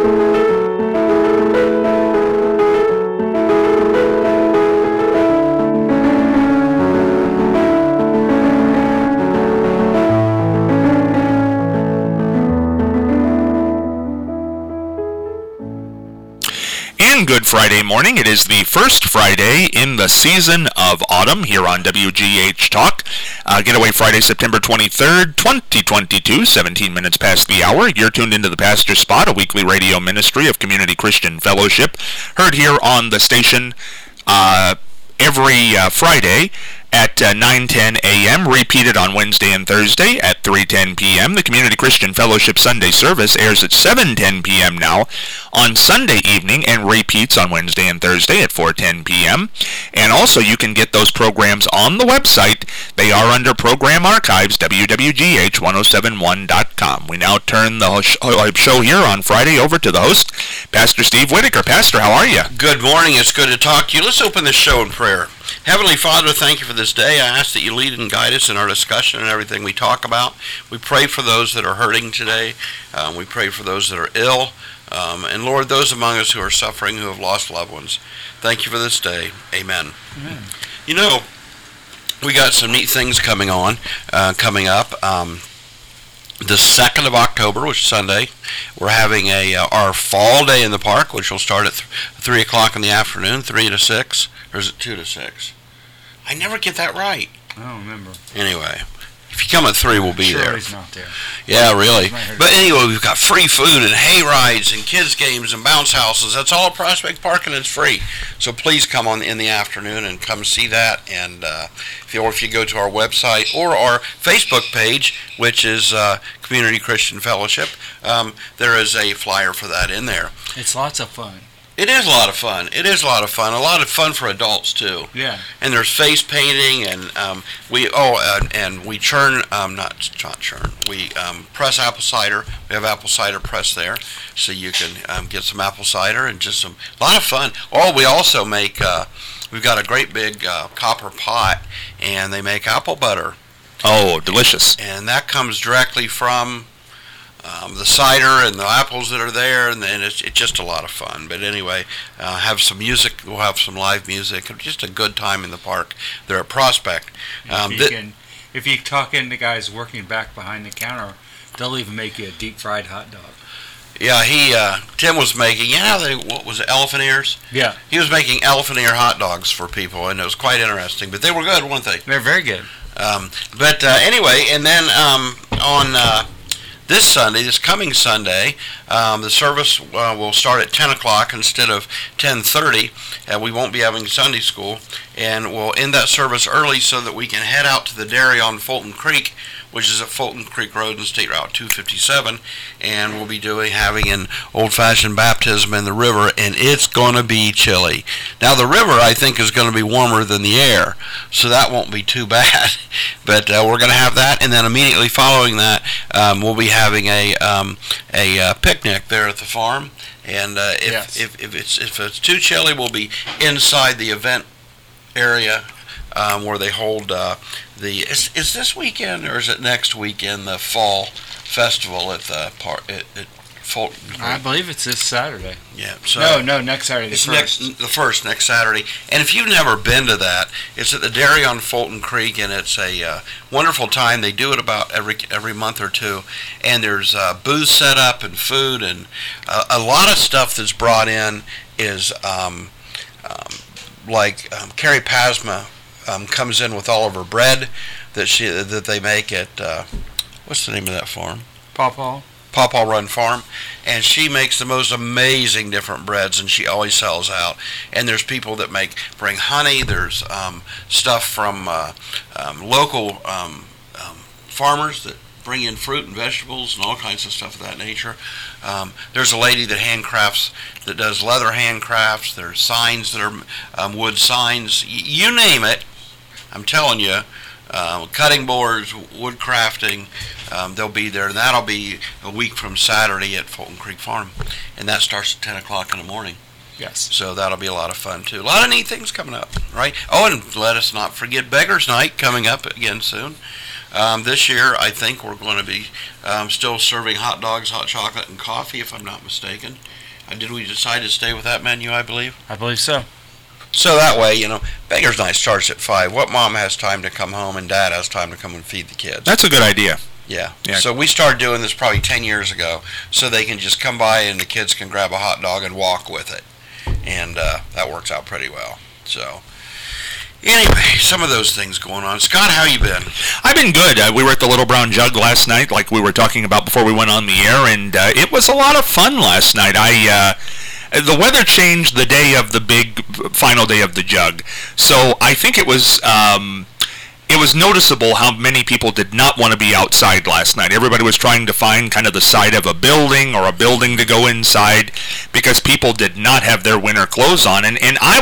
Good Friday morning. It is the first Friday in the season of autumn here on WGH Talk. Getaway Friday, September 23rd, 2022, 17 minutes past the hour. You're tuned into the Pastor Spot, a weekly radio ministry of Community Christian Fellowship, heard here on the station every Friday at 9:10 a.m., repeated on Wednesday and Thursday at 3:10 p.m. The Community Christian Fellowship Sunday service airs at 7:10 p.m. now on Sunday evening and repeats on Wednesday and Thursday at 4:10 p.m. And also you can get those programs on the website. They are under Program Archives, www.gh1071.com. We now turn the show here on Friday over to the host, Pastor Steve Whitaker. Pastor, how are you? Good morning. It's good to talk to you. Let's open the show in prayer. Heavenly Father, thank you for this day. I ask that you lead and guide us in our discussion and everything we talk about. We pray for those that are hurting today. We pray for those that are ill. And Lord, those among us who are suffering, who have lost loved ones. Thank you for this day. Amen. Amen. You know, we got some neat things coming up. The 2nd of October, which is Sunday, we're having our fall day in the park, which will start at 3 o'clock in the afternoon, 3 to 6. Or is it 2 to 6? I never get that right. I don't remember. Anyway, if you come at 3, we'll be there. Shirley's not there. Yeah, really. But anyway, we've got free food and hay rides and kids games and bounce houses. That's all at Prospect Park, and it's free. So please come on in the afternoon and come see that. And if you go to our website or our Facebook page, which is Community Christian Fellowship, there is a flyer for that in there. It's lots of fun. It is a lot of fun. It is a lot of fun. A lot of fun for adults too. Yeah. And there's face painting, and we churn, not churn. We press apple cider. We have apple cider press there, so you can get some apple cider and just a lot of fun. Oh, we also make. We've got a great big copper pot, and they make apple butter. Oh, delicious! And that comes directly from the cider and the apples that are there, and it's just a lot of fun. But anyway, have some music. We'll have some live music. Just a good time in the park there at Prospect. If you talk in the guys working back behind the counter, they'll even make you a deep fried hot dog. Yeah, Tim was making, what was it, elephant ears? Yeah. He was making elephant ear hot dogs for people, and it was quite interesting. But they were good, weren't they? They're very good. Anyway, and then on this coming Sunday, the service will start at 10 o'clock instead of 10:30, and we won't be having Sunday school, and we'll end that service early so that we can head out to the dairy on Fulton Creek, which is at Fulton Creek Road and State Route 257, and we'll be having an old-fashioned baptism in the river, and it's going to be chilly. Now, the river, I think, is going to be warmer than the air, so that won't be too bad, but we're going to have that, and then immediately following that, we'll be having a picnic there at the farm, and if it's too chilly, we'll be inside the event area where they hold is this weekend or is it next weekend the fall festival at the park at Fulton Creek? I believe it's this Saturday. Yeah. So no, next Saturday. Next Saturday. And if you've never been to that, it's at the dairy on Fulton Creek, and it's a wonderful time. They do it about every month or two, and there's booths set up and food, and a lot of stuff that's brought in is Carrie Pasma comes in with all of her bread that they make at what's the name of that farm? Pawpaw Run Farm, and she makes the most amazing different breads, and she always sells out. And there's people that bring honey. There's stuff from local farmers that bring in fruit and vegetables and all kinds of stuff of that nature. There's a lady that that does leather handcrafts. There's signs that are wood signs. You name it, I'm telling you. Cutting boards, wood crafting, they'll be there, and that'll be a week from Saturday at Fulton Creek Farm, and that starts at 10 o'clock in the morning. Yes. So that'll be a lot of fun, too. A lot of neat things coming up, right? Oh, and let us not forget Beggar's Night coming up again soon. This year, I think we're going to be still serving hot dogs, hot chocolate, and coffee, if I'm not mistaken. Did we decide to stay with that menu, I believe? I believe so. So that way, Beggar's Night starts at 5. What mom has time to come home and dad has time to come and feed the kids? That's a good idea. Yeah. Yeah. So we started doing this probably 10 years ago so they can just come by and the kids can grab a hot dog and walk with it. And that works out pretty well. So anyway, some of those things going on. Scott, how you been? I've been good. We were at the Little Brown Jug last night, like we were talking about before we went on the air, and it was a lot of fun last night. The weather changed the day of the big final day of the jug, so I think it was noticeable how many people did not want to be outside last night. Everybody was trying to find kind of the side of a building or a building to go inside because people did not have their winter clothes on. And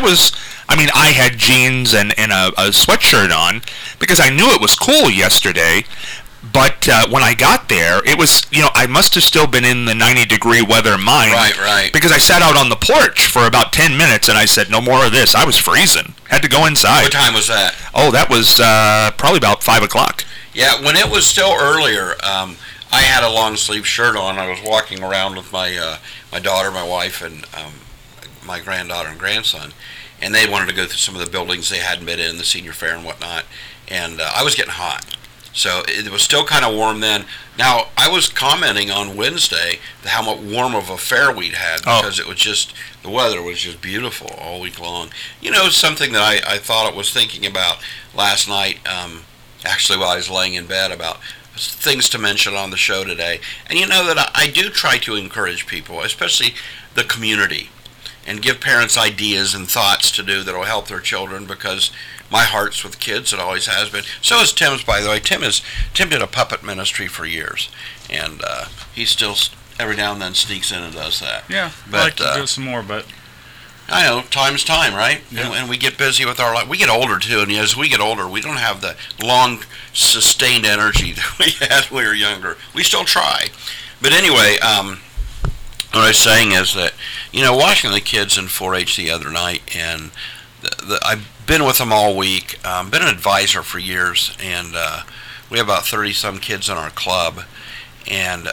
I had jeans and a sweatshirt on because I knew it was cool yesterday. But when I got there, it was, I must have still been in the 90-degree weather mind. Right. Because I sat out on the porch for about 10 minutes, and I said, no more of this. I was freezing. Had to go inside. What time was that? Oh, that was probably about 5 o'clock. Yeah, when it was still earlier, I had a long-sleeve shirt on. I was walking around with my daughter, my wife, and my granddaughter and grandson. And they wanted to go through some of the buildings they hadn't been in, the senior fair and whatnot. And I was getting hot. So it was still kind of warm then. Now, I was commenting on Wednesday how much warm of a fair we'd had because it was just, the weather was just beautiful all week long. Something that I thought I was thinking about last night, actually while I was laying in bed, about things to mention on the show today. And that I do try to encourage people, especially the community, and give parents ideas and thoughts to do that will help their children because my heart's with kids. It always has been. So is Tim's, by the way. Tim did a puppet ministry for years, and he still every now and then sneaks in and does that. Yeah, but I'd like to do some more, but I know time's time, right? Yeah. And we get busy with our life. We get older too, and as we get older, we don't have the long, sustained energy that we had when we were younger. We still try, but anyway. What I was saying is that, watching the kids in 4-H the other night, and I've been with them all week, been an advisor for years, and we have about 30-some kids in our club, and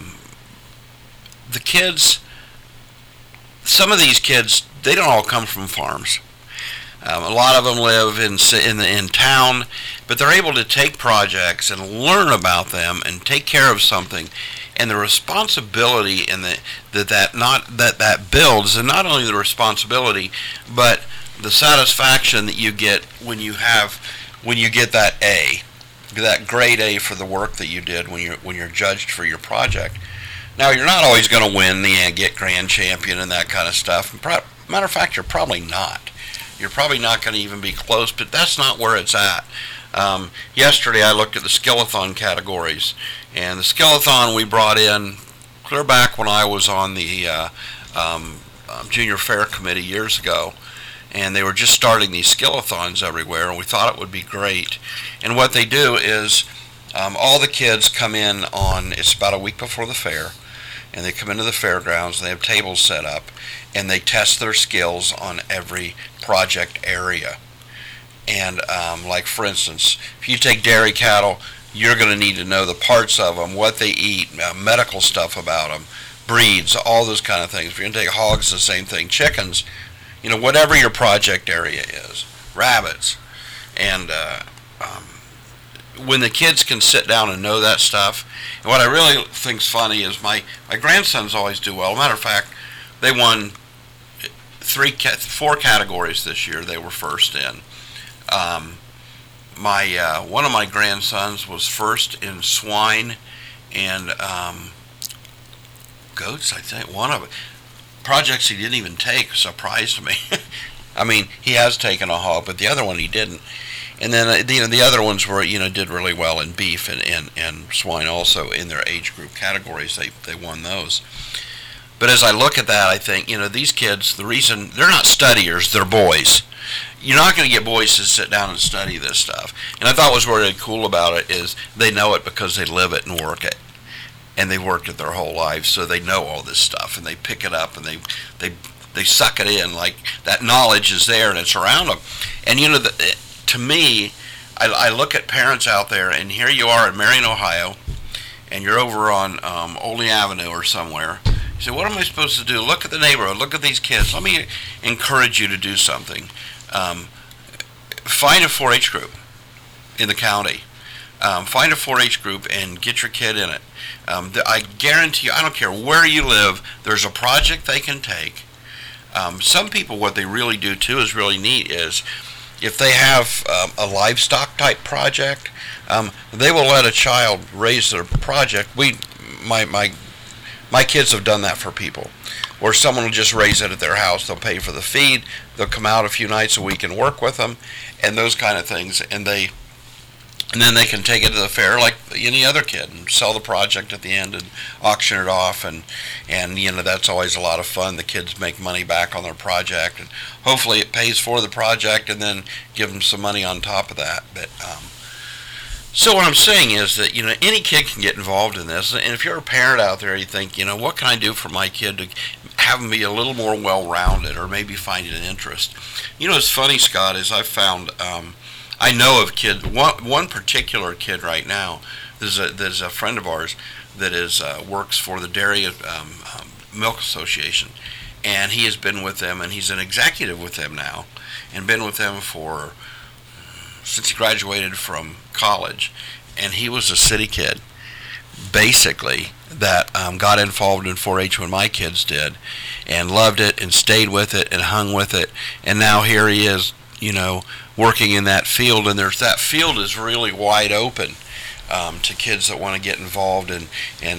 the kids, some of these kids, they don't all come from farms. A lot of them live in town, but they're able to take projects and learn about them and take care of something. And the responsibility that builds, and not only the responsibility, but the satisfaction that you get when you get that A, that grade A for the work that you did when you're judged for your project. Now, you're not always going to win the get grand champion and that kind of stuff. Matter of fact, you're probably not. You're probably not going to even be close, but that's not where it's at. Yesterday I looked at the Skillathon categories, and the Skillathon we brought in clear back when I was on the Junior Fair Committee years ago, and they were just starting these Skillathons everywhere, and we thought it would be great. And what they do is all the kids come in it's about a week before the fair, and they come into the fairgrounds, and they have tables set up, and they test their skills on every project area. And like, for instance, if you take dairy cattle, you're going to need to know the parts of them, what they eat, medical stuff about them, breeds, all those kind of things. If you're going to take hogs, the same thing. Chickens, whatever your project area is. Rabbits. And when the kids can sit down and know that stuff, and what I really think's funny is my grandsons always do well. Matter of fact, they won 4 categories this year. They were first in. One of my grandsons was first in swine and goats, I think. One of it. Projects he didn't even take surprised me. I mean, he has taken a hog, but the other one he didn't. And then the other ones were did really well in beef and swine also in their age group categories. They won those. But as I look at that, I think these kids, the reason they're not studiers, they're boys. You're not going to get boys to sit down and study this stuff. And I thought what was really cool about it is they know it because they live it and work it. And they've worked it their whole lives, so they know all this stuff, and they pick it up, and they they suck it in, like that knowledge is there and it's around them. And to me, I look at parents out there, and here you are in Marion, Ohio, and you're over on Olney Avenue or somewhere. You say, what am I supposed to do? Look at the neighborhood. Look at these kids. Let me encourage you to do something. Find a 4-H group in the county. Find a 4-H group and get your kid in it. I guarantee you, I don't care where you live, there's a project they can take. Some people, what they really do too is really neat is if they have a livestock type project, they will let a child raise their project. My kids have done that for people, or someone will just raise it at their house. They'll pay for the feed. They'll come out a few nights a week and work with them, and those kind of things. And then they can take it to the fair like any other kid and sell the project at the end and auction it off. And that's always a lot of fun. The kids make money back on their project, and hopefully it pays for the project and then give them some money on top of that. But so what I'm saying is that, any kid can get involved in this. And if you're a parent out there, you think, what can I do for my kid to have them be a little more well-rounded or maybe find it an interest? What's funny, Scott, is I've found, I know of kids, one particular kid right now, there's a friend of ours that works for the Dairy Milk Association. And he has been with them, and he's an executive with them now, and been with them since he graduated from college. And he was a city kid, basically, that got involved in 4-H when my kids did, and loved it, and stayed with it, and hung with it. And now here he is, working in that field, and that field is really wide open to kids that want to get involved. And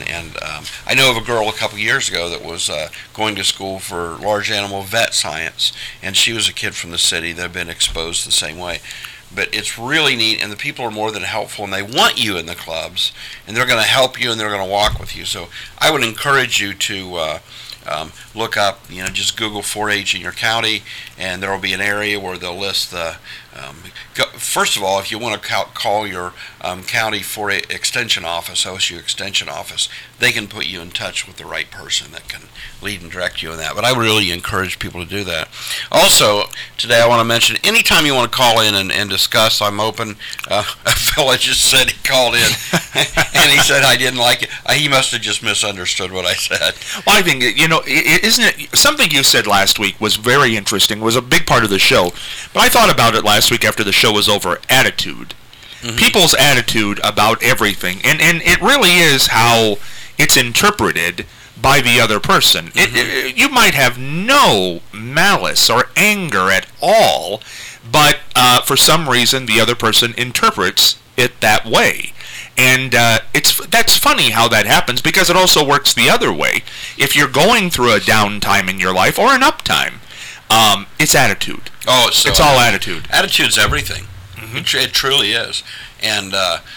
I know of a girl a couple years ago that was going to school for large animal vet science, and she was a kid from the city that had been exposed the same way. But it's really neat, and the people are more than helpful, and they want you in the clubs, and they're going to help you, and they're going to walk with you. So I would encourage you to look up, just Google 4-H in your county, and there will be an area where they'll list the, first of all, if you want to call your county 4-H extension office, OSU extension office, they can put you in touch with the right person that can lead and direct you in that. But I really encourage people to do that. Also, today I want to mention, anytime you want to call in and discuss, I'm open. A fella just said he called in, and he said I didn't like it. He must have just misunderstood what I said. Well, I think, isn't it, something you said last week was very interesting, was a big part of the show. But I thought about it last week after the show was over, attitude. Mm-hmm. People's attitude about everything. And it really is how it's interpreted by the other person. Mm-hmm. You might have no malice or anger at all, but for some reason the other person interprets it that way. And that's funny how that happens, because it also works the other way. If you're going through a down time in your life or an up time, it's attitude. Oh, it's all attitude. Attitude's everything. Mm-hmm. It truly is. And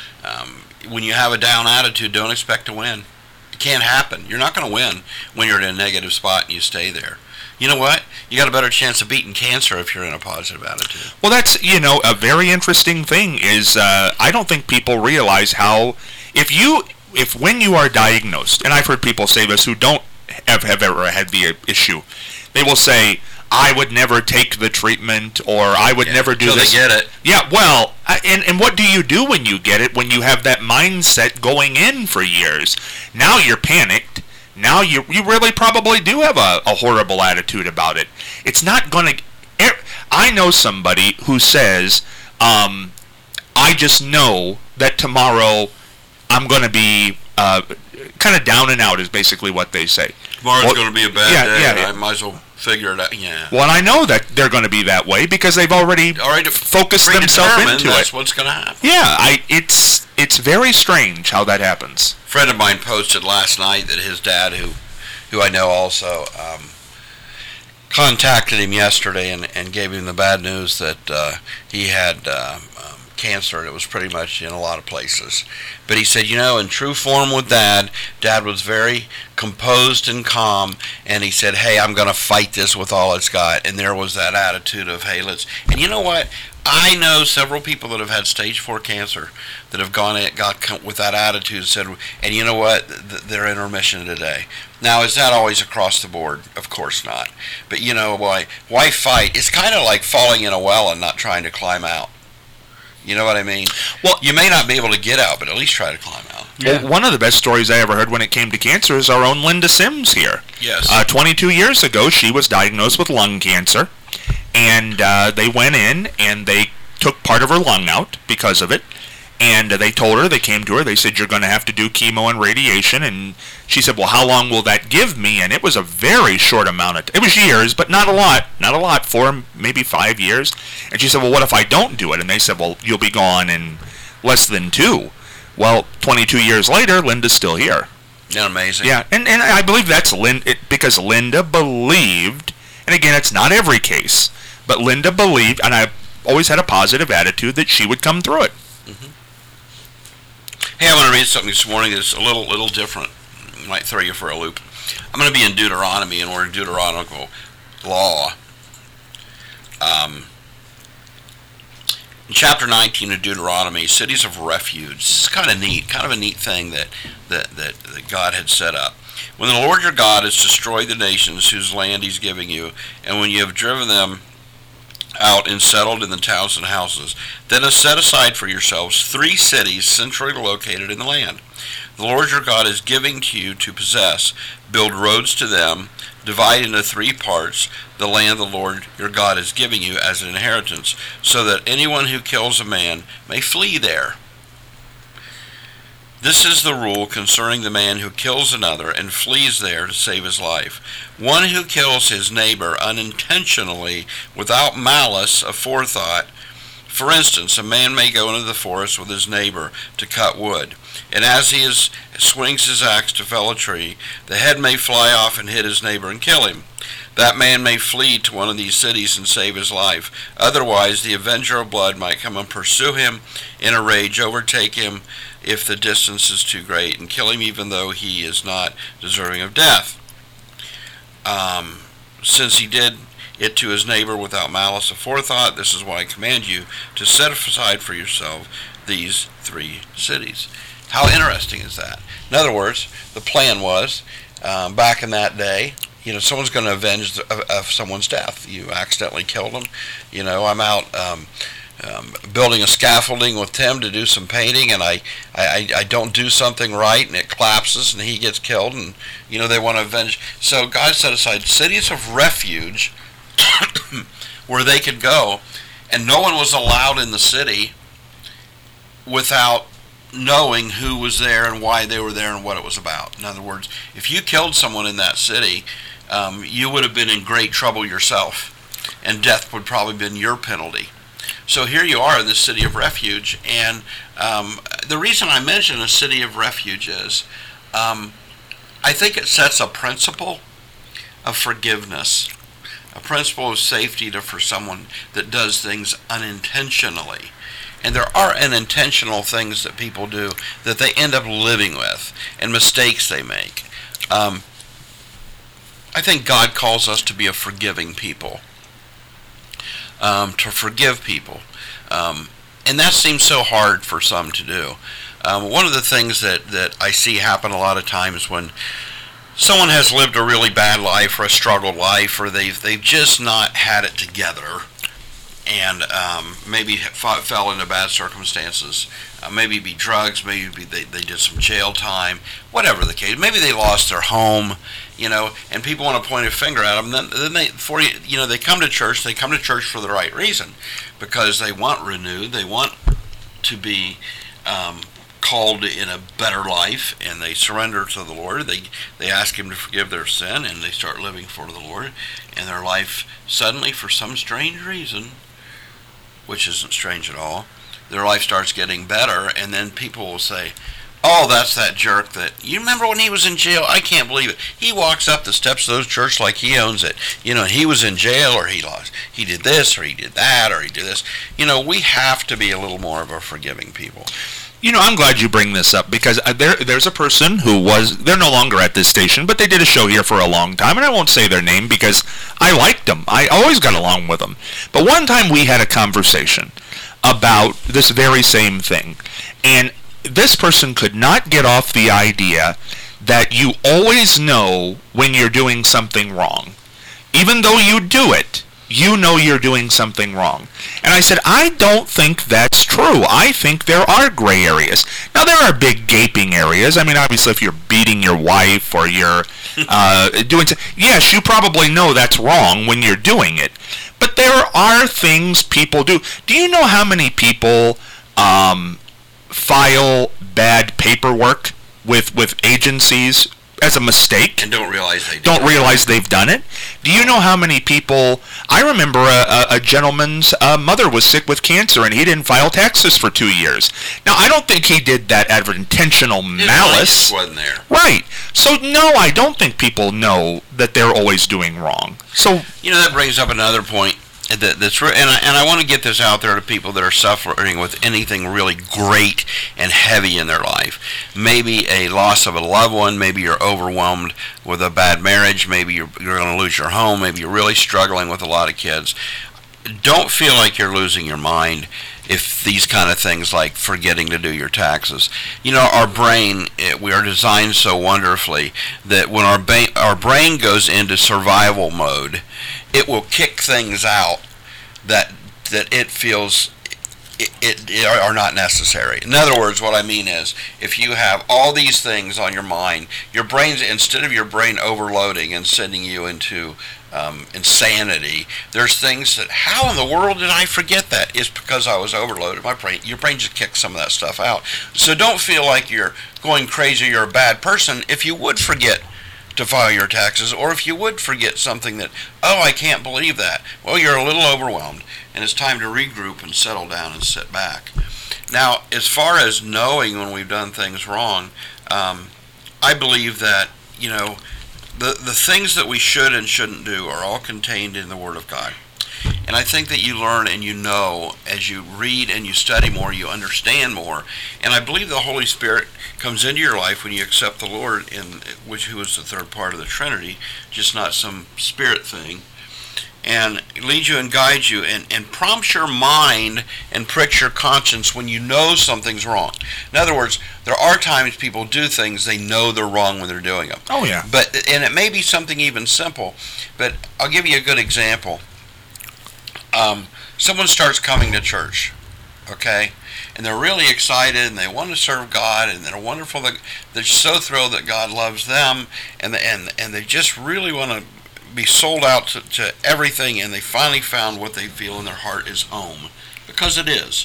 when you have a down attitude, don't expect to win. It can't happen. You're not going to win when you're in a negative spot and you stay there. You know what? You got a better chance of beating cancer if you're in a positive attitude. Well, that's, a very interesting thing is I don't think people realize how, if when you are diagnosed, and I've heard people say this who don't have ever had the issue, they will say, I would never take the treatment, or I would never do this. They get it. Yeah, well, and what do you do when you get it, when you have that mindset going in for years? Now you're panicked. Now you really probably do have a horrible attitude about it. It's not going to... I know somebody who says, I just know that tomorrow I'm going to be kind of down and out, is basically what they say. Tomorrow's going to be a bad day. Yeah. I might as well figure it out. Yeah. Well, I know that they're going to be that way because they've already focused themselves into that's what's going to happen. Yeah, it's very strange how that happens. A friend of mine posted last night that his dad, who I know also, contacted him yesterday and gave him the bad news that he had cancer, and it was pretty much in a lot of places. But he said, in true form with Dad was very composed and calm, and he said, hey, I'm going to fight this with all it's got. And there was that attitude of, hey, let's... And you know what? I know several people that have had stage 4 cancer that have got with that attitude and said, and you know what, they're in remission today. Now, is that always across the board? Of course not. But you know, why fight? It's kind of like falling in a well and not trying to climb out. You know what I mean? Well, you may not be able to get out, but at least try to climb out. Yeah. Well, one of the best stories I ever heard when it came to cancer is our own Linda Sims here. Yes. 22 years ago, she was diagnosed with lung cancer, and they went in and they took part of her lung out because of it. And they told her, they came to her, they said, you're going to have to do chemo and radiation. And she said, well, how long will that give me? And it was a very short amount of it was years, but not a lot, 4, maybe 5 years. And she said, well, what if I don't do it? And they said, well, you'll be gone in less than 2. Well, 22 years later, Linda's still here. Isn't that amazing? Yeah, and I believe that's because Linda believed, and again, it's not every case, but Linda believed, and I always had a positive attitude that she would come through it. Mm-hmm. Hey, I want to read something this morning that's a little different. It might throw you for a loop. I'm going to be in Deuteronomy, and we're in Deuteronomical law. In chapter 19 of Deuteronomy, cities of refuge. This is kind of a neat thing that God had set up. When the Lord your God has destroyed the nations whose land he's giving you, and when you have driven them out and settled in the towns and houses, then have set aside for yourselves 3 cities centrally located in the land. The Lord your God is giving to you to possess. Build roads to them, divide into 3 parts the land the Lord your God is giving you as an inheritance, so that anyone who kills a man may flee there. This is the rule concerning the man who kills another and flees there to save his life. One who kills his neighbor unintentionally, without malice aforethought. For instance, a man may go into the forest with his neighbor to cut wood, and as he swings his axe to fell a tree, the head may fly off and hit his neighbor and kill him. That man may flee to one of these cities and save his life. Otherwise, the avenger of blood might come and pursue him in a rage, overtake him if the distance is too great, and kill him even though he is not deserving of death. Since he did it to his neighbor without malice aforethought, this is why I command you to set aside for yourself these 3 cities. How interesting is that? In other words, the plan was, back in that day, someone's going to avenge someone's death. You accidentally killed them. I'm out building a scaffolding with Tim to do some painting, and I don't do something right, and it collapses, and he gets killed, and they want to avenge. So God set aside cities of refuge where they could go, and no one was allowed in the city without knowing who was there and why they were there and what it was about. In other words, if you killed someone in that city, you would have been in great trouble yourself, and death would probably have been your penalty. So here you are in the city of refuge, and the reason I mention a city of refuge is I think it sets a principle of forgiveness, a principle of safety for someone that does things unintentionally. And there are unintentional things that people do that they end up living with, and mistakes they make. I think God calls us to be a forgiving people, to forgive people. And that seems so hard for some to do. One of the things that I see happen a lot of times when someone has lived a really bad life or a struggled life, or they've just not had it together, and maybe fell into bad circumstances. Maybe it be drugs, maybe they did some jail time, whatever the case. Maybe they lost their home, and people want to point a finger at them. Then they come to church. They come to church for the right reason, because they want renewed. They want to be called in a better life, and they surrender to the Lord. They ask Him to forgive their sin, and they start living for the Lord. And their life suddenly, for some strange reason, which isn't strange at all, their life starts getting better, and then people will say, oh, that's that jerk that, you remember when he was in jail? I can't believe it. He walks up the steps of those church like he owns it. He was in jail, or he did this, or he did that, or he did this. We have to be a little more of a forgiving people. I'm glad you bring this up because there's a person they're no longer at this station, but they did a show here for a long time, and I won't say their name because I liked them. I always got along with them. But one time we had a conversation about this very same thing, and this person could not get off the idea that you always know when you're doing something wrong. Even though you do it, you know you're doing something wrong. And I said, I don't think that's true. I think there are gray areas. Now, there are big gaping areas. I mean, obviously, if you're beating your wife or you're doing yes, you probably know that's wrong when you're doing it. But there are things people do. Do you know how many people file bad paperwork with agencies as a mistake and don't realize they've done it? Do you know how many people? I remember a gentleman's mother was sick with cancer and he didn't file taxes for 2 years. Now, I don't think he did that out of intentional malice. His wasn't there. Right. So no, I don't think people know that they're always doing wrong. So that brings up another point. And I want to get this out there to people that are suffering with anything really great and heavy in their life. Maybe a loss of a loved one. Maybe you're overwhelmed with a bad marriage. Maybe you're going to lose your home. Maybe you're really struggling with a lot of kids. Don't feel like you're losing your mind if these kind of things like forgetting to do your taxes. Our brain, we are designed so wonderfully that when our brain goes into survival mode, it will kick things out that it feels are not necessary. In other words, what I mean is, if you have all these things on your mind, your brain's, instead of your brain overloading and sending you into insanity, there's things that, how in the world did I forget that? It's because I was overloaded. Your brain just kicks some of that stuff out. So don't feel like you're going crazy, you're a bad person if you would forget to file your taxes, or if you would forget something that, I can't believe that. Well, you're a little overwhelmed, and it's time to regroup and settle down and sit back. Now, as far as knowing when we've done things wrong, I believe that, the things that we should and shouldn't do are all contained in the Word of God. And I think that you learn and you know as you read and you study more, you understand more. And I believe the Holy Spirit comes into your life when you accept the Lord, who is the third part of the Trinity, just not some spirit thing, and leads you and guides you and prompts your mind and pricks your conscience when you know something's wrong. In other words, there are times people do things they know they're wrong when they're doing them. Oh, yeah. And it may be something even simple, but I'll give you a good example. Someone starts coming to church, okay, and they're really excited and they want to serve God and they're wonderful. They're so thrilled that God loves them, and they just really want to be sold out to everything, and they finally found what they feel in their heart is home, because it is.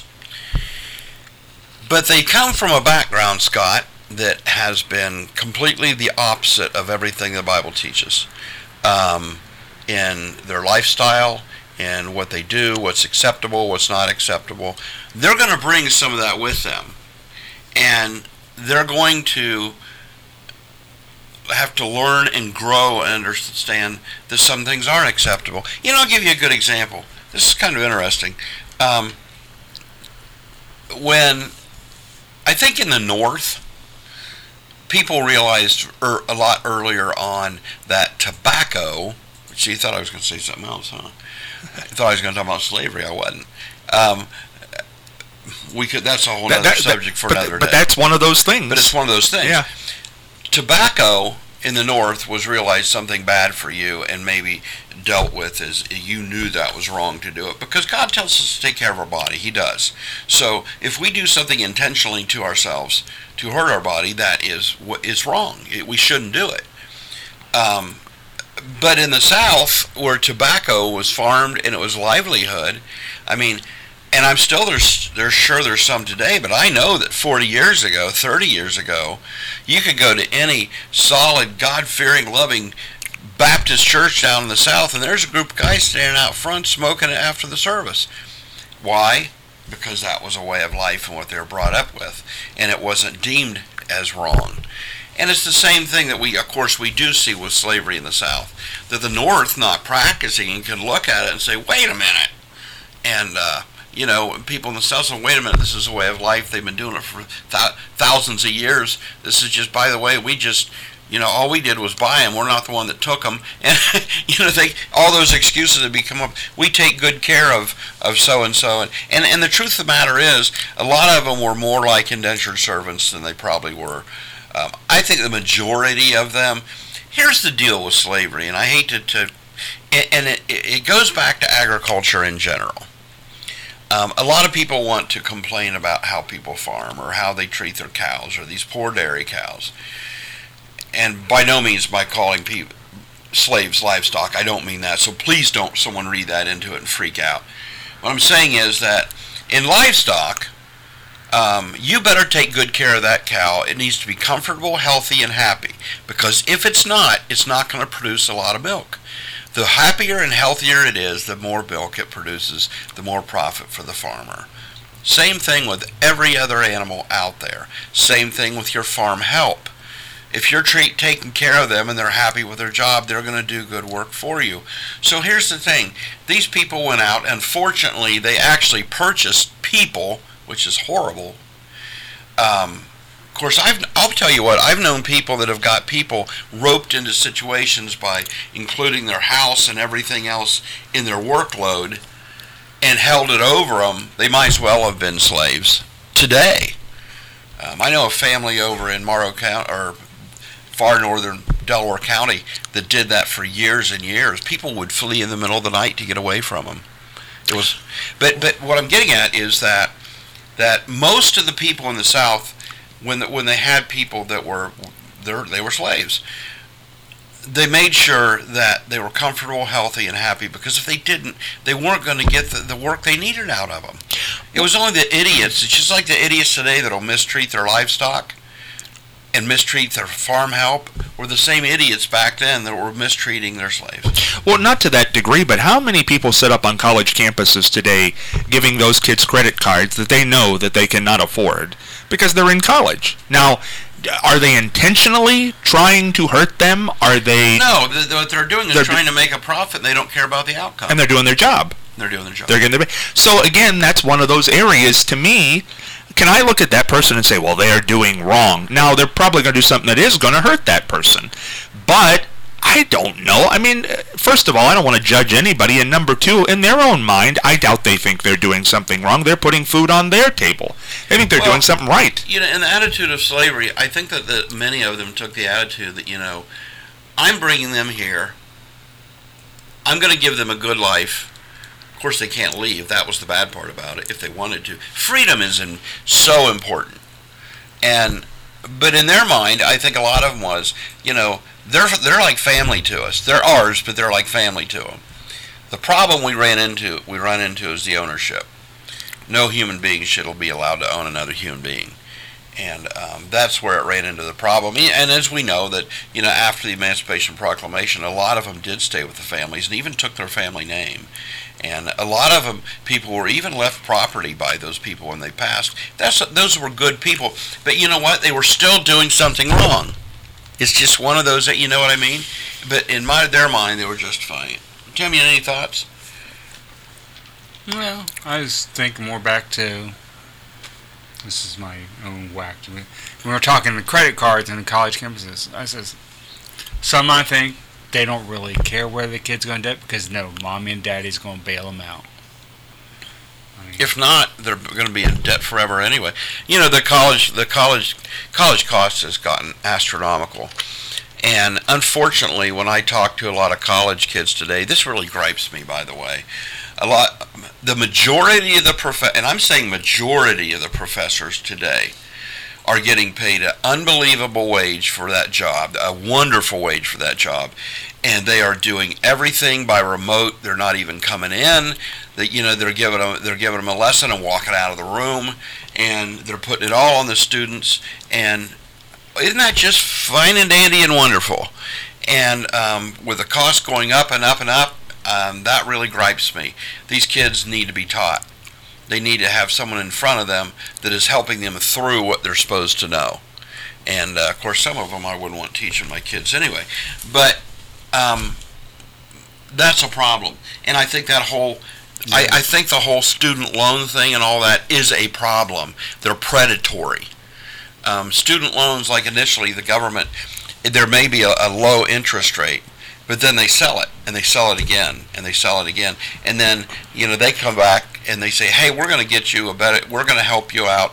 But they come from a background, Scott, that has been completely the opposite of everything the Bible teaches, in their lifestyle, and what they do, what's acceptable, what's not acceptable. They're going to bring some of that with them. And they're going to have to learn and grow and understand that some things aren't acceptable. I'll give you a good example. This is kind of interesting. When, I think in the North, people realized a lot earlier on that tobacco, see, you thought I was going to say something else, huh? I thought I was going to talk about slavery. I wasn't. That's a whole other subject for another day. But that's one of those things. But it's one of those things. Yeah. Tobacco in the North was realized something bad for you and maybe dealt with as you knew that was wrong to do it. Because God tells us to take care of our body. He does. So if we do something intentionally to ourselves to hurt our body, that is wrong. We shouldn't do it. But in the South, where tobacco was farmed and it was livelihood, and I'm still there's sure there's some today, but I know that 40 years ago, 30 years ago, you could go to any solid, God-fearing, loving Baptist church down in the South, and there's a group of guys standing out front smoking it after the service. Why? Because that was a way of life and what they were brought up with, and it wasn't deemed as wrong. And it's the same thing that we do see with slavery in the South, that the North, not practicing, can look at it and say, wait a minute, and people in the South say, wait a minute, this is a way of life. They've been doing it for thousands of years. This is just, by the way, all we did was buy them. We're not the one that took them. And, all those excuses that become up. We take good care of so-and-so. And the truth of the matter is, a lot of them were more like indentured servants than they probably were. I think the majority of them, here's the deal with slavery, and I hate it goes back to agriculture in general. A lot of people want to complain about how people farm or how they treat their cows or these poor dairy cows. And by no means by calling slaves livestock, I don't mean that. So please don't someone read that into it and freak out. What I'm saying is that in livestock, you better take good care of that cow. It needs to be comfortable, healthy, and happy. Because if it's not going to produce a lot of milk. The happier and healthier it is, the more milk it produces, the more profit for the farmer. Same thing with every other animal out there. Same thing with your farm help. If you're taking care of them and they're happy with their job, they're going to do good work for you. So here's the thing. These people went out, and fortunately, they actually purchased people, which is horrible. Of course, I'll tell you what, I've known people that have got people roped into situations by including their house and everything else in their workload and held it over them. They might as well have been slaves today. I know a family over in Morrow County, or far northern Delaware County, that did that for years and years. People would flee in the middle of the night to get away from them. But what I'm getting at is that most of the people in the South, when they had people that they were slaves, they made sure that they were comfortable, healthy, and happy, because if they didn't, they weren't going to get the work they needed out of them. It was only the idiots. It's just like the idiots today that'll mistreat their livestock and mistreat their farm help were the same idiots back then that were mistreating their slaves. Well, not to that degree, but how many people sit up on college campuses today giving those kids credit cards that they know that they cannot afford because they're in college? Now, are they intentionally trying to hurt them? Are they... No, what they're doing is trying to make a profit, and they don't care about the outcome. And they're doing their job. They're doing their job. They're getting So, again, that's one of those areas, to me, can I look at that person and say, well, they're doing wrong? Now, they're probably going to do something that is going to hurt that person. But I don't know. I mean, first of all, I don't want to judge anybody. And number two, in their own mind, I doubt they think they're doing something wrong. They're putting food on their table. They think they're doing something right. In the attitude of slavery, I think that many of them took the attitude that, I'm bringing them here. I'm going to give them a good life. Of course, they can't leave. That was the bad part about it, if they wanted to. Freedom is so important. But in their mind, I think a lot of them was, they're like family to us. They're ours, but they're like family to them. The problem we run into is the ownership. No human being should be allowed to own another human being. And that's where it ran into the problem. And as we know that, after the Emancipation Proclamation, a lot of them did stay with the families and even took their family name. And a lot of them, people were even left property by those people when they passed. Those were good people. But you know what? They were still doing something wrong. It's just one of those that, you know what I mean? But in their mind, they were just fine. Tim, you have any thoughts? Well, I was thinking more back to, this is my own whack. When we were talking the credit cards and the college campuses, I says, some I think they don't really care where the kid's going to debt because no, mommy and daddy's going to bail them out. If not, they're going to be in debt forever anyway. The college cost has gotten astronomical. And unfortunately, when I talk to a lot of college kids today, this really gripes me, by the way. The majority of and I'm saying majority of the professors today are getting paid an unbelievable wage for that job, a wonderful wage for that job, and they are doing everything by remote. They're not even coming in. They're giving them a lesson and walking out of the room, and they're putting it all on the students. And isn't that just fine and dandy and wonderful? And with the cost going up and up and up, that really gripes me. These kids need to be taught. They need to have someone in front of them that is helping them through what they're supposed to know. And, of course, some of them I wouldn't want teaching my kids anyway. But that's a problem. And I think that whole I think the whole student loan thing and all that is a problem. They're predatory. Student loans, like initially the government, there may be a low interest rate, but then they sell it, and they sell it again, and they sell it again, and then they come back and they say, hey, we're going to get you we're going to help you out,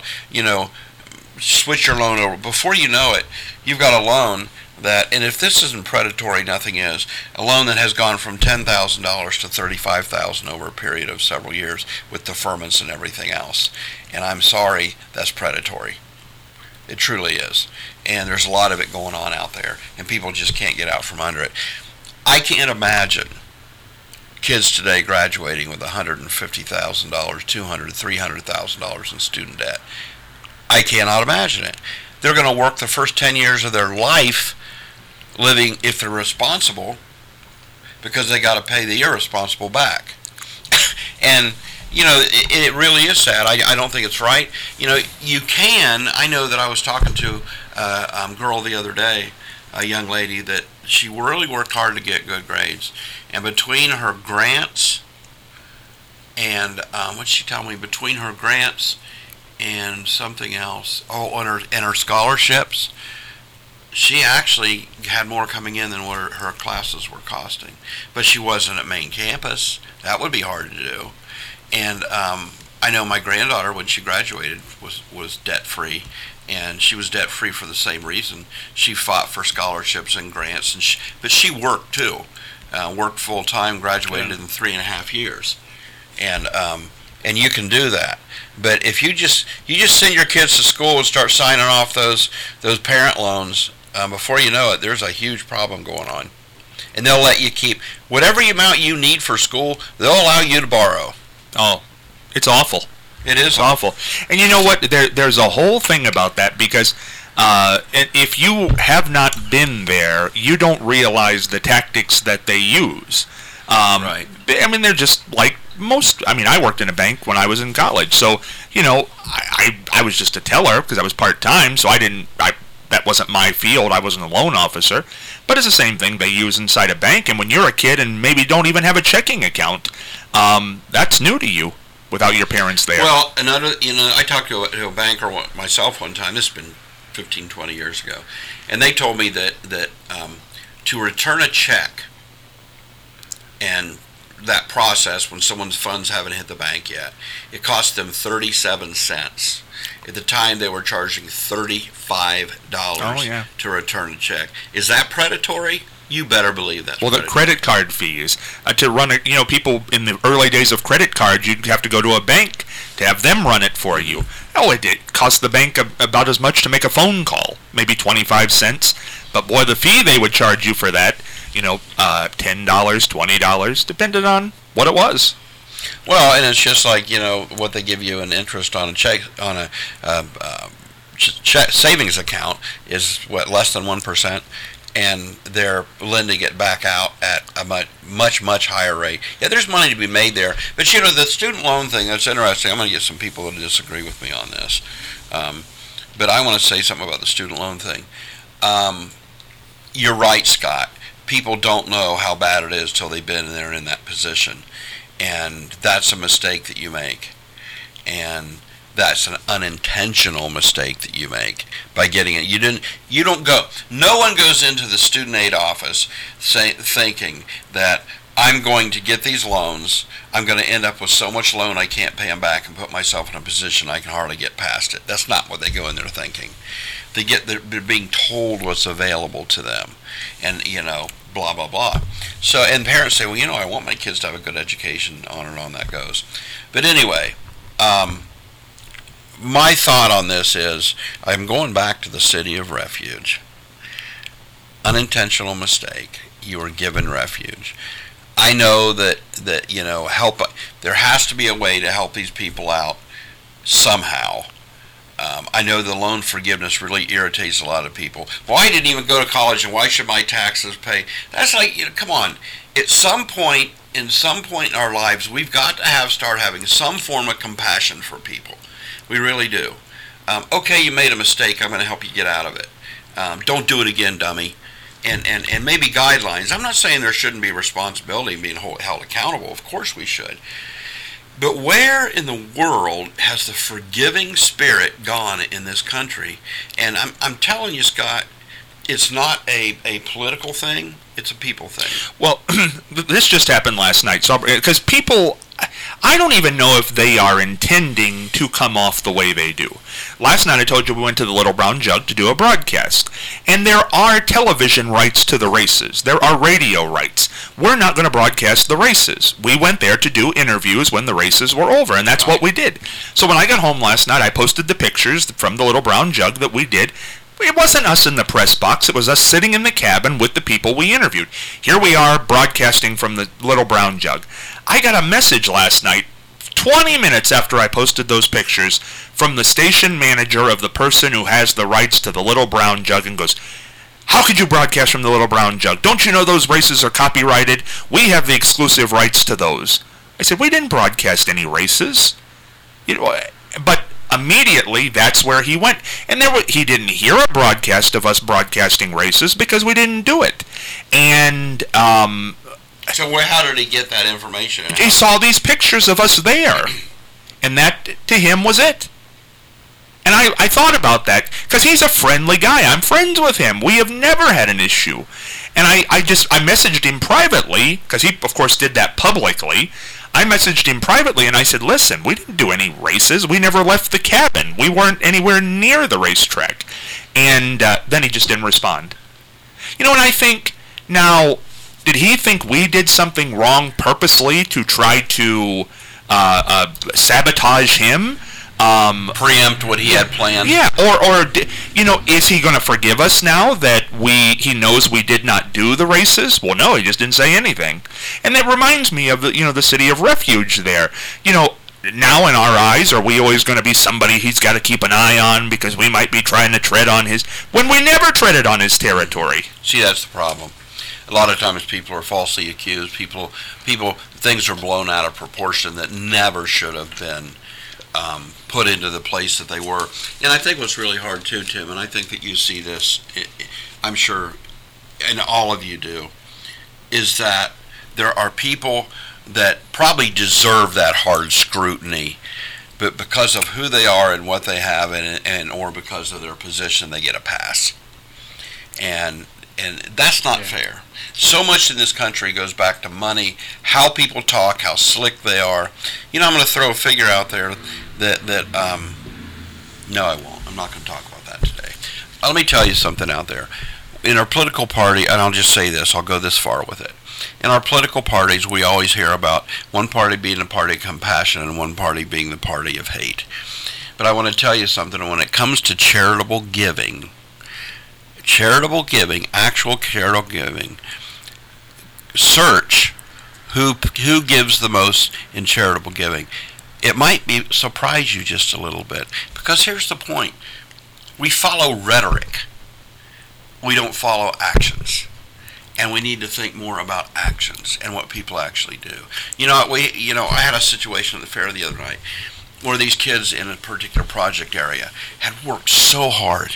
switch your loan over. Before you know it, you've got a loan that, and if this isn't predatory, nothing is, a loan that has gone from $10,000 to $35,000 over a period of several years with deferments and everything else. And I'm sorry, that's predatory. It truly is. And there's a lot of it going on out there, and people just can't get out from under it. I can't imagine kids today graduating with $150,000, $200,000, $300,000 in student debt. I cannot imagine it. They're going to work the first 10 years of their life living, if they're responsible, because they got to pay the irresponsible back. And it really is sad. I don't think it's right. You can. I know that I was talking to a girl the other day, a young lady that she really worked hard to get good grades, and between her grants and what she told me, between her grants and something else, and her scholarships, she actually had more coming in than what her classes were costing. But she wasn't at main campus. That would be hard to do. And I know my granddaughter, when she graduated, was debt-free, and she was debt-free for the same reason. She fought for scholarships and grants, but she worked too. Worked full-time, graduated in 3.5 years. And you can do that. But if you just send your kids to school and start signing off those parent loans, before you know it, there's a huge problem going on. And they'll let you keep whatever amount you need for school. They'll allow you to borrow. Oh, it's awful. It is awful. And you know what? There's a whole thing about that, because if you have not been there, you don't realize the tactics that they use. Right. I mean, they're just like most. I mean, I worked in a bank when I was in college, so I was just a teller because I was part-time, so that wasn't my field. I wasn't a loan officer. But it's the same thing they use inside a bank. And when you're a kid and maybe don't even have a checking account, that's new to you without your parents there. Well, I talked to a banker myself one time. This has been 15, 20 years ago. And they told me that to return a check, and that process when someone's funds haven't hit the bank yet, it cost them 37 cents. At the time, they were charging $35 to return a check. Is that predatory? You better believe that's predatory. The credit card fees to run it. People in the early days of credit cards, you'd have to go to a bank to have them run it for you. It cost the bank about as much to make a phone call, maybe 25 cents. But boy, the fee they would charge you for that, $10, $20, depending on what it was. Well, and it's just like, what they give you in interest on a check, on a savings account is, less than 1%, and they're lending it back out at a much, much higher rate. Yeah, there's money to be made there. But, the student loan thing, that's interesting. I'm going to get some people to disagree with me on this. But I want to say something about the student loan thing. You're right, Scott. People don't know how bad it is till they've been there in that position. And that's a mistake that you make. And that's an unintentional mistake that you make by getting it. You don't go. No one goes into the student aid office thinking that I'm going to get these loans. I'm going to end up with so much loan I can't pay them back and put myself in a position I can hardly get past it. That's not what they go in there thinking. They're being told what's available to them, and blah blah blah. So, and parents say, well, I want my kids to have a good education. On and on that goes. But anyway, my thought on this is, I'm going back to the city of refuge. Unintentional mistake. You were given refuge. I know that help. There has to be a way to help these people out somehow. I know the loan forgiveness really irritates a lot of people. Well, I didn't even go to college, and why should my taxes pay? That's like, come on. At some point in our lives, we've got to start having some form of compassion for people. We really do. Okay, you made a mistake. I'm going to help you get out of it. Don't do it again, dummy. And maybe guidelines. I'm not saying there shouldn't be responsibility being held accountable. Of course we should. But where in the world has the forgiving spirit gone in this country? And I'm telling you, Scott, it's not a political thing. It's a people thing. Well, this just happened last night. So, because people, I don't even know if they are intending to come off the way they do. Last night I told you we went to the Little Brown Jug to do a broadcast. And there are television rights to the races. There are radio rights. We're not going to broadcast the races. We went there to do interviews when the races were over, and that's what we did. So when I got home last night, I posted the pictures from the Little Brown Jug that we did. It wasn't us in the press box. It was us sitting in the cabin with the people we interviewed. Here we are broadcasting from the Little Brown Jug. I got a message last night, 20 minutes after I posted those pictures, from the station manager of the person who has the rights to the Little Brown Jug, and goes, "How could you broadcast from the Little Brown Jug? Don't you know those races are copyrighted? We have the exclusive rights to those." I said, "We didn't broadcast any races." But immediately, that's where he went. And he didn't hear a broadcast of us broadcasting races because we didn't do it. And so how did he get that information? He saw these pictures of us there. And that, to him, was it. And I thought about that, because he's a friendly guy. I'm friends with him. We have never had an issue. And I messaged him privately, because he, of course, did that publicly. I messaged him privately, and I said, "Listen, we didn't do any races. We never left the cabin. We weren't anywhere near the racetrack." And then he just didn't respond. And I think, now, did he think we did something wrong purposely to try to sabotage him? Preempt what he had planned. Yeah, or is he going to forgive us now that he knows we did not do the races? Well, no, he just didn't say anything. And that reminds me of the city of refuge there. Now in our eyes, are we always going to be somebody he's got to keep an eye on because we might be trying to tread on his, when we never treaded on his territory? See, that's the problem. A lot of times people are falsely accused. Things are blown out of proportion that never should have been put into the place that they were. And I think what's really hard too, Tim, and I think that you see this, I'm sure, and all of you do, is that there are people that probably deserve that hard scrutiny, but because of who they are and what they have, and or because of their position, they get a pass. And that's not fair. So much in this country goes back to money, how people talk, how slick they are. I'm going to throw a figure out there that no, I won't. I'm not going to talk about that today. Let me tell you something out there. In our political party, and I'll just say this, I'll go this far with it. In our political parties, we always hear about one party being the party of compassion and one party being the party of hate. But I want to tell you something. When it comes to charitable giving, actual charitable giving, search who gives the most in charitable giving. It might surprise you just a little bit, because here's the point. We follow rhetoric. We don't follow actions. And we need to think more about actions and what people actually do. I had a situation at the fair the other night where these kids in a particular project area had worked so hard.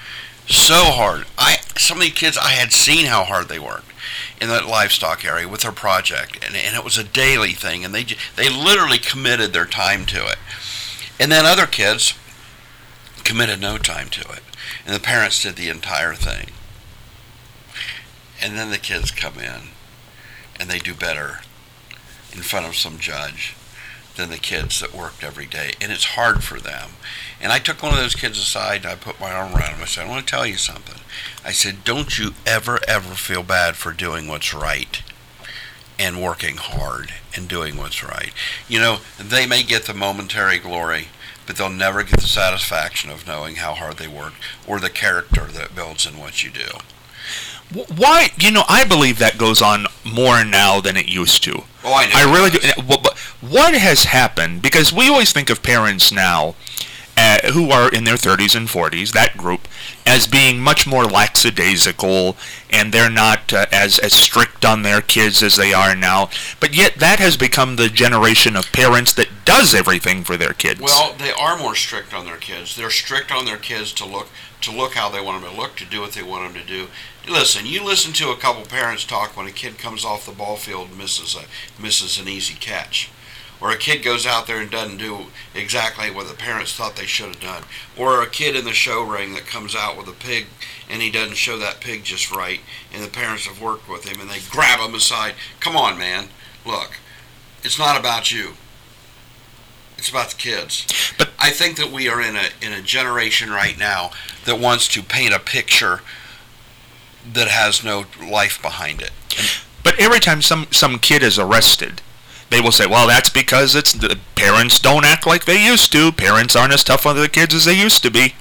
Some of the kids, I had seen how hard they worked in that livestock area with their project, and it was a daily thing, and they literally committed their time to it. And then other kids committed no time to it, and the parents did the entire thing. And then the kids come in, and they do better in front of some judge than the kids that worked every day, and it's hard for them. And I took one of those kids aside, and I put my arm around him. I said, "I want to tell you something." I said, "Don't you ever feel bad for doing what's right and working hard and doing what's right. They may get the momentary glory, but they'll never get the satisfaction of knowing how hard they worked or the character that builds in what you do." Why? I believe that goes on more now than it used to. Oh, I know. I really do. But what has happened? Because we always think of parents now who are in their 30s and 40s, that group, as being much more lackadaisical, and they're not as strict on their kids as they are now. But yet that has become the generation of parents that does everything for their kids. Well, they are more strict on their kids. They're strict on their kids to look how they want them to look, to do what they want them to do. Listen, you listen to a couple parents talk when a kid comes off the ball field and misses an easy catch, or a kid goes out there and doesn't do exactly what the parents thought they should have done, or a kid in the show ring that comes out with a pig and he doesn't show that pig just right, and the parents have worked with him and they grab him aside. Come on, man, look, it's not about you. It's about the kids. But I think that we are in a generation right now that wants to paint a picture that has no life behind it. But every time some kid is arrested, they will say, well, that's because it's the parents don't act like they used to. Parents aren't as tough on the kids as they used to be.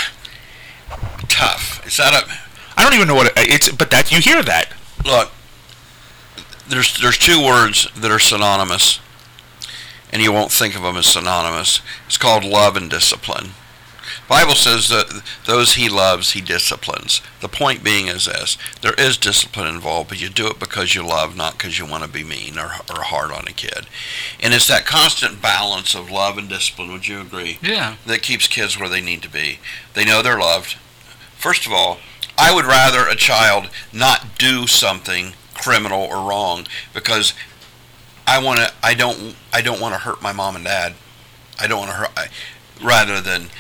Tough. Is that a... I don't even know what it's, but that you hear that. Look, there's two words that are synonymous, and you won't think of them as synonymous. It's called love and discipline. The Bible says that those he loves, he disciplines. The point being is this: there is discipline involved, but you do it because you love, not because you want to be mean or hard on a kid. And it's that constant balance of love and discipline, would you agree? Yeah. That keeps kids where they need to be. They know they're loved. First of all, I would rather a child not do something criminal or wrong because I don't want to hurt my mom and dad. I don't want to hurt... Rather than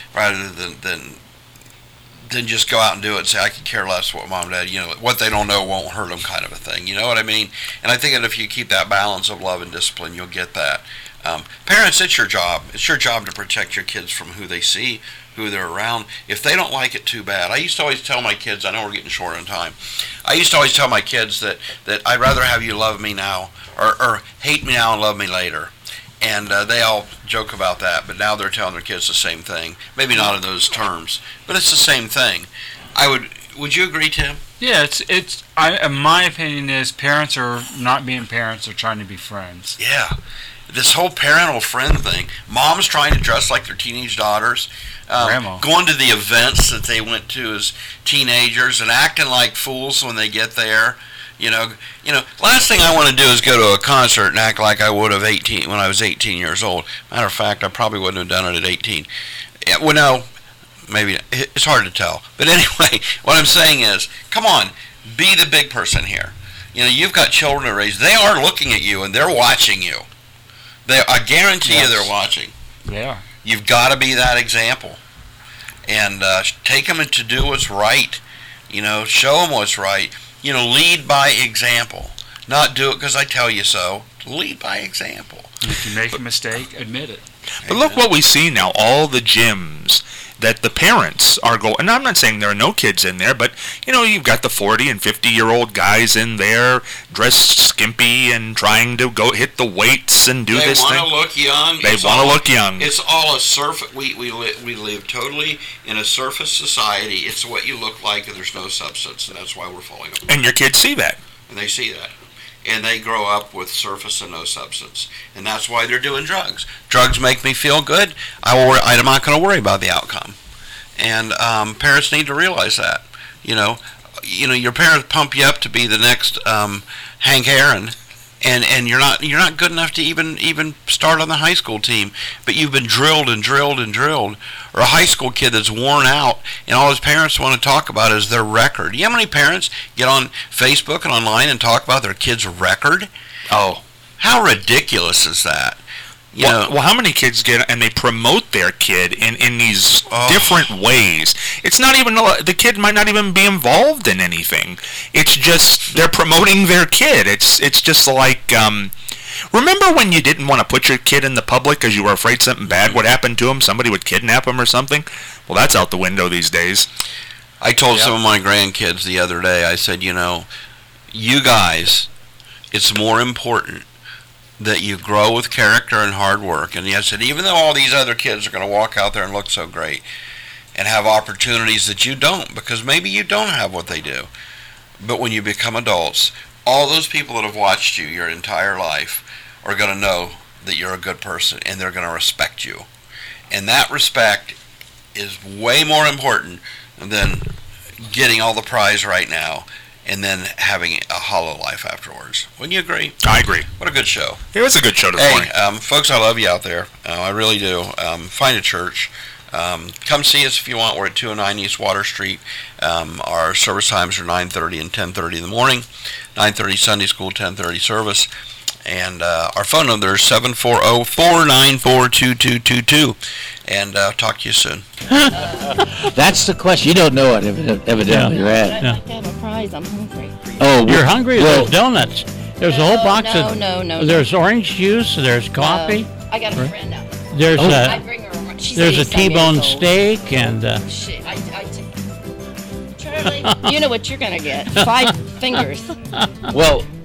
just go out and do it and say, I could care less what mom and dad, what they don't know won't hurt them, kind of a thing. You know what I mean? And I think that if you keep that balance of love and discipline, you'll get that. Parents, it's your job. It's your job to protect your kids from who they see, who they're around. If they don't like it, too bad. I used to always tell my kids, I know we're getting short on time, I used to always tell my kids that I'd rather have you love me now or hate me now and love me later. And they all joke about that, but now they're telling their kids the same thing. Maybe not in those terms, but it's the same thing. Would you agree, Tim? Yeah, my opinion is parents are not being parents, they're trying to be friends. Yeah. This whole parental friend thing. Moms trying to dress like their teenage daughters. Going to the events that they went to as teenagers and acting like fools when they get there. Last thing I want to do is go to a concert and act like I would have when I was 18 years old. Matter of fact, I probably wouldn't have done it at 18. Well, no, maybe it's hard to tell. But anyway, what I'm saying is, come on, be the big person here. You've got children to raise. They are looking at you and they're watching you. I guarantee you they're watching. Yeah. You've got to be that example, and take them to do what's right. Show them what's right. Lead by example. Not do it because I tell you so. Lead by example. If you make a mistake, admit it. But look what we see now, all the gyms that the parents are going, and I'm not saying there are no kids in there, but, you've got the 40 and 50-year-old guys in there dressed skimpy and trying to go hit the weights and do this thing. They want to look young. They want to look young. It's all a surface. We live totally in a surface society. It's what you look like, and there's no substance, and that's why we're falling apart. And your kids see that. And they see that. And they grow up with surface and no substance. And that's why they're doing drugs. Drugs make me feel good. I'm not going to worry about the outcome. And parents need to realize that. Your parents pump you up to be the next Hank Aaron, and you're not good enough to even start on the high school team. But you've been drilled and drilled and drilled. Or a high school kid that's worn out, and all his parents want to talk about is their record. You know how many parents get on Facebook and online and talk about their kid's record? Oh. How ridiculous is that? Well, how many kids get, and they promote their kid in these different ways. It's not even, the kid might not even be involved in anything. It's just, they're promoting their kid. It's just like, remember when you didn't want to put your kid in the public because you were afraid something bad would happen to him? Somebody would kidnap him or something? Well, that's out the window these days. I told some of my grandkids the other day, I said, you guys, it's more important that you grow with character and hard work. And I said, even though all these other kids are going to walk out there and look so great and have opportunities that you don't, because maybe you don't have what they do, but when you become adults, all those people that have watched you your entire life are going to know that you're a good person, and they're going to respect you. And that respect is way more important than getting all the prize right now and then having a hollow life afterwards. Wouldn't you agree? I agree. What a good show. It was a good show this morning. Folks, I love you out there. I really do. Find a church. Come see us if you want. We're at 209 East Water Street. Our service times are 9:30 and 10:30 in the morning. 9:30 Sunday school, 10:30 service. And our phone number is 740-494-2222. And talk to you soon. That's the question. You don't know it, evidently, right? I'd like to have a prize. I'm hungry. Oh, You're hungry? well, There's donuts. There's a whole box of... No. There's orange juice. There's coffee. I got a friend out there. There's I bring her around. She's there's a 87 years T-bone old. steak and... Shit, Charlie, you know what you're going to get. 5 fingers. well,